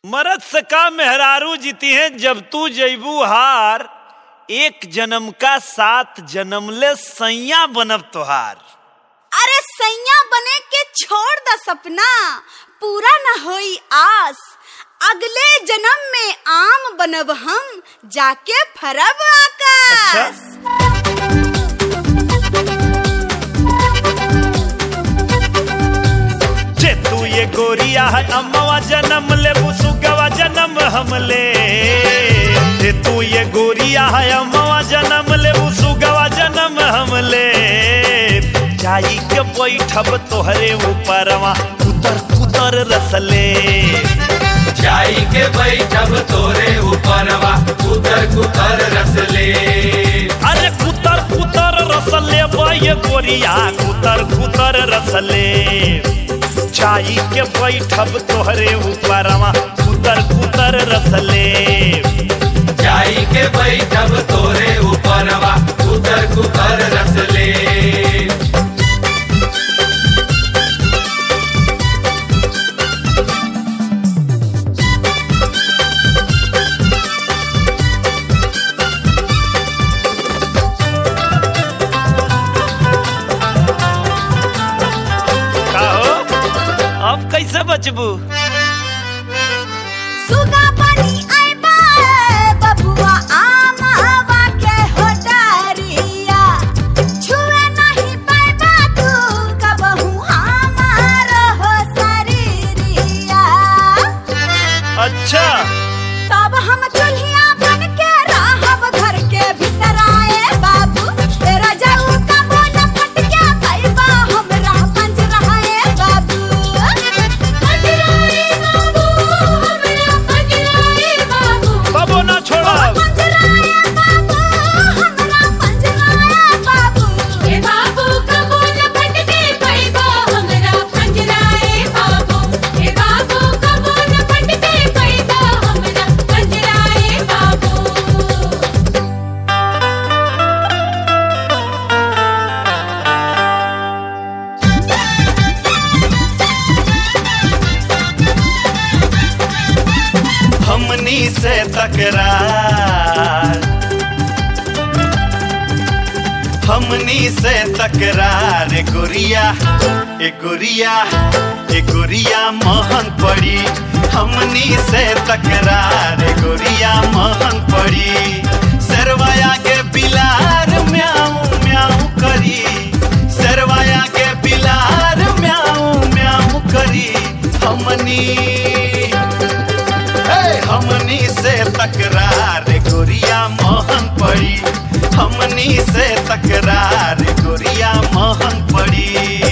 मरद से का मेहरारू जीती है जब तू जैबू हार, एक जन्म का 7 जन्म ले सैया बनब तोहार। अरे सैया बने के छोड़ द सपना, पूरा न होई आस, अगले जन्म में आम बनब हम, जाके फरब आकाश। जे तू ये गोरिया है अम्मवा जन्म ले बुसुगवा जन्म हमले, जे तू ये गोरिया है अम्मवा जन्म ले बुसुगवा जन्म हमले, जाई के बैठब तोहरे ऊपरवा कुतर कुतर रसले, जाई के बैठब तोरे ऊपरवा कुतर कुतर रसले। अरे कुतर कुतर रसले ये गोरिया कुतर कुतर रसले, जाई के बैठब तोहरे ऊपरवा कुतर कुतर रसले, जाई के बैठब तोरे ऊपरवा कुतर कुतर रसले। कैसे बचबू? सुगा पानी आइबा बबुआ आम हवा के हो डरिया, छुए नहीं पाइबा तू कबहू हमार हो शरीरिया। अच्छा तब हम चूल्हिया बन के रहब घर के भीतर आए बाबू, तेरा जाऊ का मोन फट के पाइबा हमरा पंजराए बाबू। बाबू ना छोड़ा हमनी से तकरार, हमनी से तकरार गोरिया ए गोरिया ए गोरिया महंग पड़ी, हमनी से तकरार गोरिया महंग पड़ी। सरवाया के बिलार म्याऊ म्याऊ करी, सरवाया के बिलार म्याऊ म्याऊ करी, हमनी से तकरार गोरिया महंग पड़ी, हमनी से तकरार गोरिया महंग पड़ी।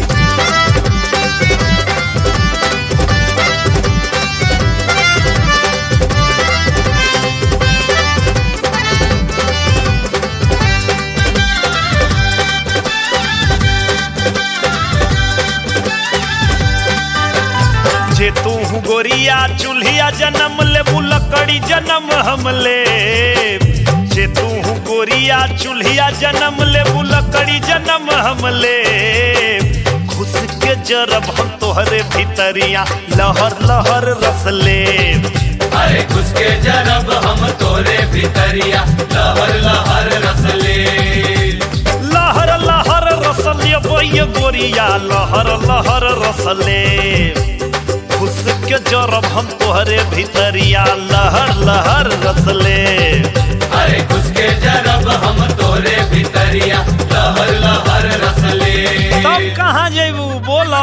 जे तू गोरिया चूल्हिया जन्म ले लकड़ी जन्म हमले, जे तू गोरिया चूल्हिया जन्म ले लकड़ी जन्म हमले, घुस के जरब हम तोहरे भीतरिया लहर लहर रसले। अरे घुस के जरब हम तोरे भीतरिया लहर लहर रसले, लहर लहर रसले ये गोरिया लहर लहर रसले, घुस के जरब हम तोहरे भीतरिया लहर लहर रसले। अरे घुस के जरब हम तोरे भीतरिया लहर लहर रसले। तब कहाँ जेबू बोला?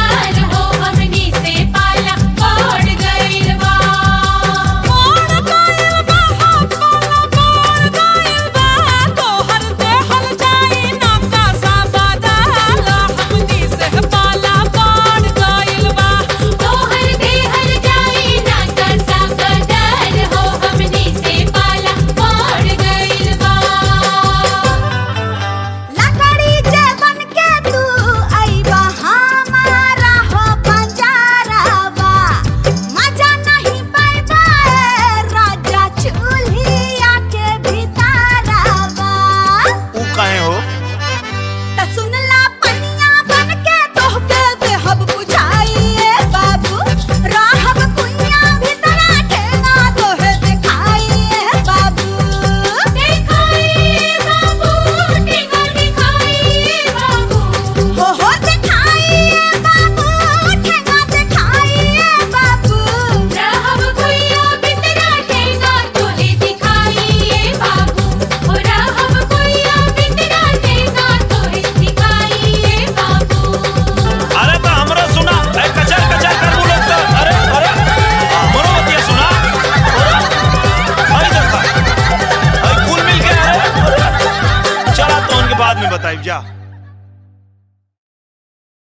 पाला पड़ गइल बा। चला तो उनके बाद में बताइब जा।